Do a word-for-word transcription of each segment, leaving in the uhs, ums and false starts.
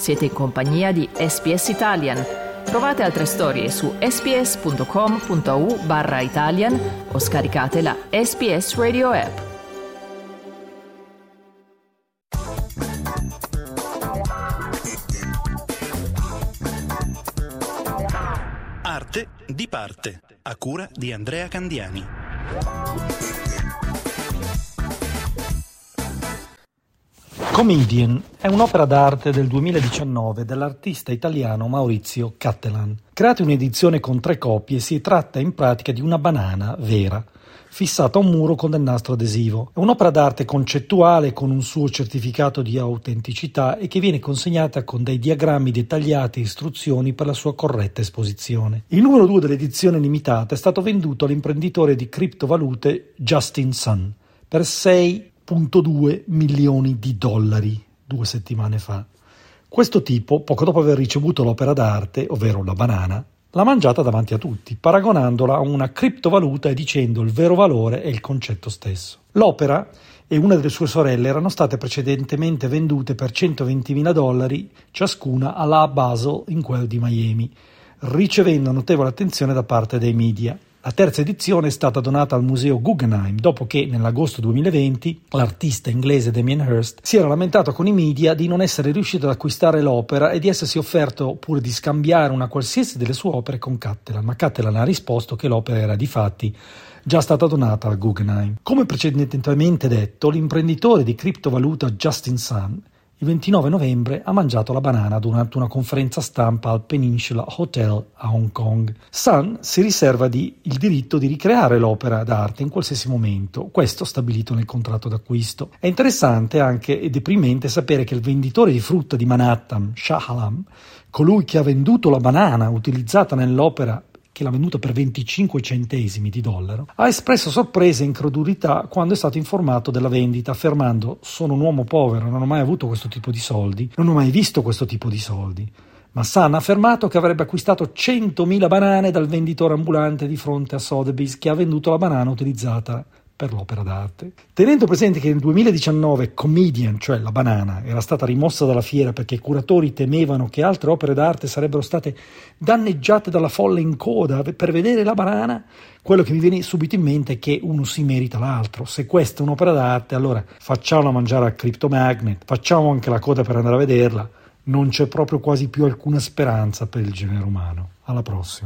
Siete in compagnia di S B S Italian. Trovate altre storie su sbs.com.au barra Italian o scaricate la S B S Radio app. Arte di parte, a cura di Andrea Candiani. Comedian è un'opera d'arte del duemiladiciannove dell'artista italiano Maurizio Cattelan. Creata un'edizione con tre copie, si tratta in pratica di una banana vera, fissata a un muro con del nastro adesivo. È un'opera d'arte concettuale con un suo certificato di autenticità e che viene consegnata con dei diagrammi dettagliati e istruzioni per la sua corretta esposizione. Il numero due dell'edizione limitata è stato venduto all'imprenditore di criptovalute Justin Sun per sei virgola due milioni di dollari due settimane fa. Questo tipo, poco dopo aver ricevuto l'opera d'arte, ovvero la banana, l'ha mangiata davanti a tutti, paragonandola a una criptovaluta e dicendo il vero valore è il concetto stesso. L'opera e una delle sue sorelle erano state precedentemente vendute per centoventimila dollari ciascuna alla Basel in quel di Miami, ricevendo notevole attenzione da parte dei media. La terza edizione è stata donata al museo Guggenheim dopo che nell'agosto duemilaventi l'artista inglese Damien Hirst si era lamentato con i media di non essere riuscito ad acquistare l'opera e di essersi offerto oppure di scambiare una qualsiasi delle sue opere con Cattelan, ma Cattelan ha risposto che l'opera era di fatti già stata donata al Guggenheim. Come precedentemente detto, l'imprenditore di criptovaluta Justin Sun il ventinove novembre ha mangiato la banana durante una conferenza stampa al Peninsula Hotel a Hong Kong. Sun si riserva di, il diritto di ricreare l'opera d'arte in qualsiasi momento, questo stabilito nel contratto d'acquisto. È interessante anche e deprimente sapere che il venditore di frutta di Manhattan, Shah Alam, colui che ha venduto la banana utilizzata nell'opera che l'ha venduta per venticinque centesimi di dollaro, ha espresso sorpresa e incredulità quando è stato informato della vendita, affermando: sono un uomo povero, non ho mai avuto questo tipo di soldi, non ho mai visto questo tipo di soldi. Ma Sun ha affermato che avrebbe acquistato centomila banane dal venditore ambulante di fronte a Sotheby's che ha venduto la banana utilizzata per l'opera d'arte. Tenendo presente che nel duemiladiciannove Comedian, cioè la banana, era stata rimossa dalla fiera perché i curatori temevano che altre opere d'arte sarebbero state danneggiate dalla folla in coda per vedere la banana, quello che mi viene subito in mente è che uno si merita l'altro. Se questa è un'opera d'arte, allora facciamola mangiare al Crypto Magnet, facciamo anche la coda per andare a vederla. Non c'è proprio quasi più alcuna speranza per il genere umano. Alla prossima.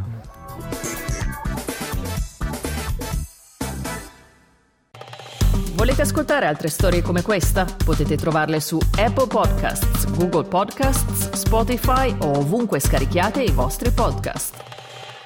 Volete ascoltare altre storie come questa? Potete trovarle su Apple Podcasts, Google Podcasts, Spotify o ovunque scarichiate i vostri podcast.